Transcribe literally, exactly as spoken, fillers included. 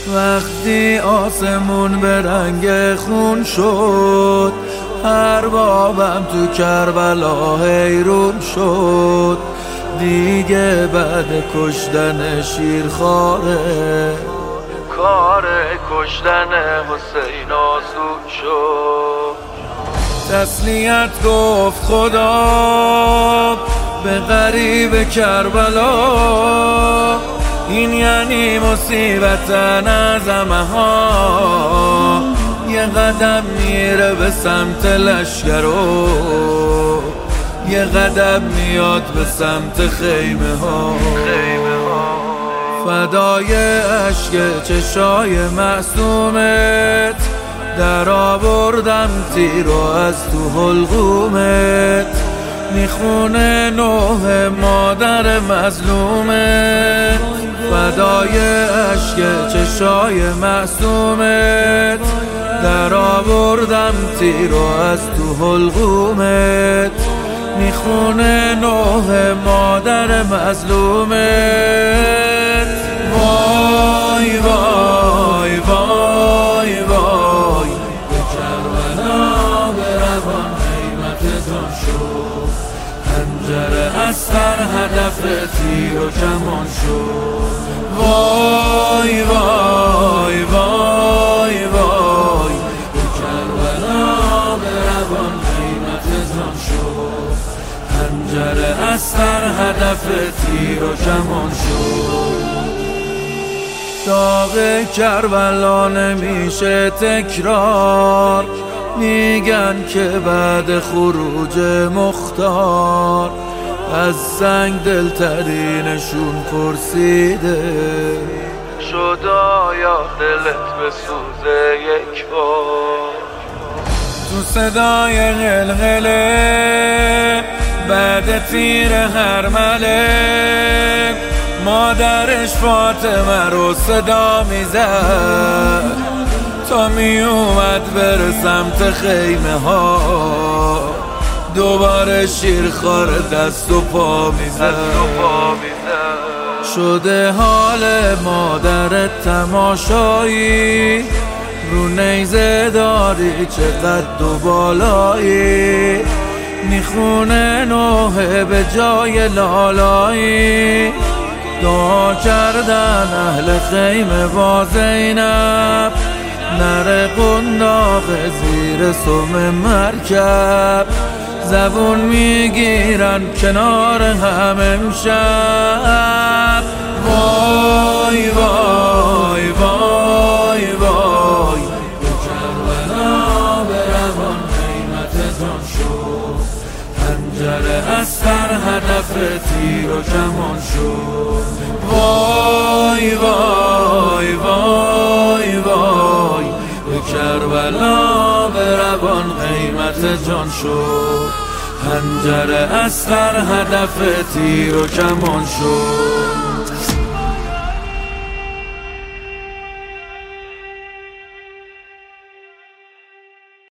وقتی آسمون به رنگ خون شد، اربابم تو کربلا حیرون شد. دیگه بعد کشتن شیرخواره، کار کشتن حسین آسون شد. تسلیت گفت خدا به غریب کربلا، این یعنی مصیبت نظمه ها. یه قدم میره به سمت لشگرو، یه قدم میاد به سمت خیمه ها. فدای عشق چشای معصومت، در آوردم تیرو از تو حلقومت. میخونه نوح مادر مظلومت، فدای عشق چشای معصومت. در آوردم تیرو از تو حلقومت. میخونه نوح مادر مظلومت. وای وای وای وای، به کربلا به روان قیمتتون شد. خنجر اسقر هدف تیر و کمان شد. وای وای وای وای، به کربلا به روان قیمتتون شد. خنجر اسقر هدف تیر و کمان شد. داغ کربلا نمیشه تکرار، میگن که بعد خروج مختار از سنگ دلترینشون پرسیده شد آیا دلت بسوزه یک بار. تو صدای غلغله بعد تیر هرمله، مادرش فاطمه رو صدا میزد تا می اومد بره سمت خیمه ها. دوباره شیرخوار دست و پا میزد. شده حال مادر تماشایی، رو نیزه داری چقدر و بالایی. میخونه نوحه به جای لالایی، دعا کردن اهل خیمه با زینب. نره قنداق زیر سم مرکب، زبون میگیرن کنار هم امشب. وای وای وای وای، به کربلا به روان قیمتتون شد. خنجر اسقر هدف تیر و کمان شد. وای وای وای وای، به کربلا به روان قیمت جان شد. خنجر اسقر هدف تیر و کمان شد.